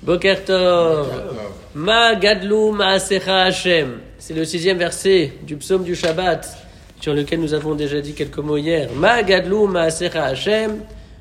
Boker Tov. Ma gadlou ma'asecha Hashem. C'est le 6e verset du psaume du Shabbat, sur lequel nous avons déjà dit quelques mots hier. Ma gadlou ma'asecha Hashem.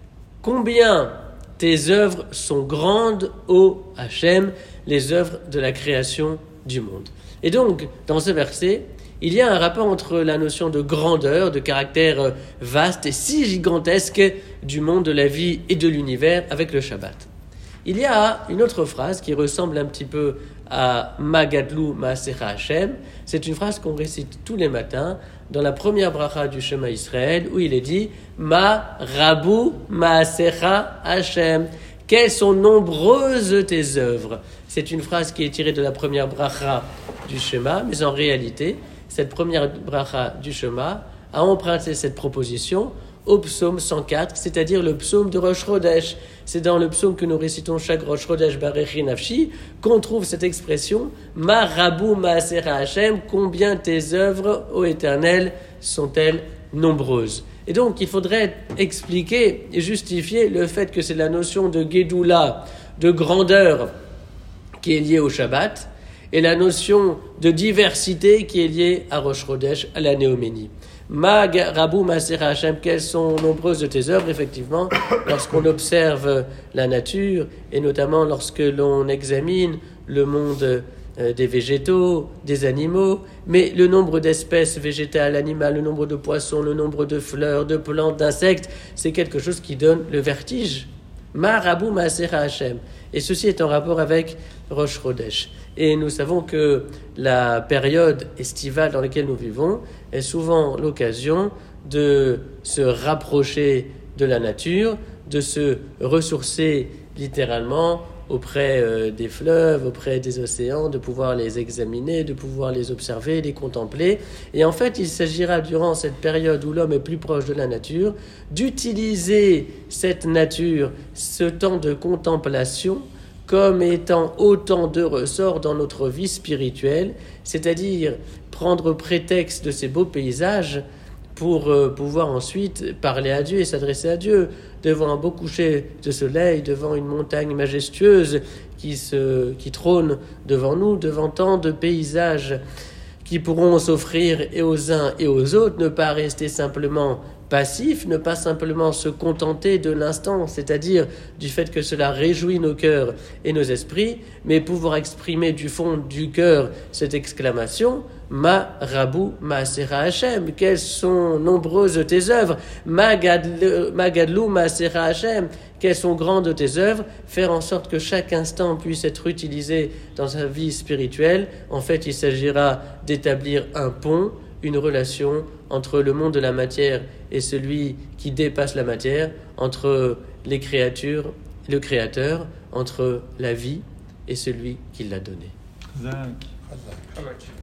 Combien tes œuvres sont grandes, ô Hashem, les œuvres de la création du monde. Et donc, dans ce verset, il y a un rapport entre la notion de grandeur, de caractère vaste et si gigantesque du monde, de la vie et de l'univers avec le Shabbat. Il y a une autre phrase qui ressemble un petit peu à Magadlou Maasecha Hashem. C'est une phrase qu'on récite tous les matins dans la première bracha du Shema Israël où il est dit Ma Rabu Maasecha Hashem. Quelles sont nombreuses tes œuvres. C'est une phrase qui est tirée de la première bracha du Shema, mais en réalité, cette première bracha du Shema a emprunté cette proposition au psaume 104, c'est-à-dire le psaume de Rosh Chodesh. C'est dans le psaume que nous récitons chaque Rosh Chodesh Barechi Nafshi qu'on trouve cette expression Ma Rabu Maasecha Hashem, combien tes œuvres, ô Éternel, sont-elles nombreuses. Et donc, il faudrait expliquer et justifier le fait que c'est la notion de Gédoula, de grandeur, qui est liée au Shabbat, et la notion de diversité qui est liée à Rosh Chodesh, à la Néoménie. Ma Rabu Maasecha Hashem, quelles sont nombreuses de tes œuvres, effectivement, lorsqu'on observe la nature, et notamment lorsque l'on examine le monde des végétaux, des animaux, mais le nombre d'espèces végétales, animales, le nombre de poissons, le nombre de fleurs, de plantes, d'insectes, c'est quelque chose qui donne le vertige. Ma Rabu Maasecha Hashem. Et ceci est en rapport avec Rosh Chodesh. Et nous savons que la période estivale dans laquelle nous vivons est souvent l'occasion de se rapprocher de la nature, de se ressourcer littéralement auprès des fleuves, auprès des océans, de pouvoir les examiner, de pouvoir les observer, les contempler. Et en fait, il s'agira durant cette période où l'homme est plus proche de la nature, d'utiliser cette nature, ce temps de contemplation, comme étant autant de ressorts dans notre vie spirituelle, c'est-à-dire prendre prétexte de ces beaux paysages pour pouvoir ensuite parler à Dieu et s'adresser à Dieu, devant un beau coucher de soleil, devant une montagne majestueuse qui trône devant nous, devant tant de paysages qui pourront s'offrir et aux uns et aux autres, ne pas rester simplement passif, ne pas simplement se contenter de l'instant, c'est-à-dire du fait que cela réjouit nos cœurs et nos esprits, mais pouvoir exprimer du fond du cœur cette exclamation Ma Rabu Maasecha Hashem, quelles sont nombreuses tes œuvres, Ma Gadlou Maasecha Hashem, quelles sont grandes tes œuvres, faire en sorte que chaque instant puisse être utilisé dans sa vie spirituelle. En fait, il s'agira d'établir un pont, une relation entre le monde de la matière et celui qui dépasse la matière, entre les créatures et le Créateur, entre la vie et celui qui l'a donnée.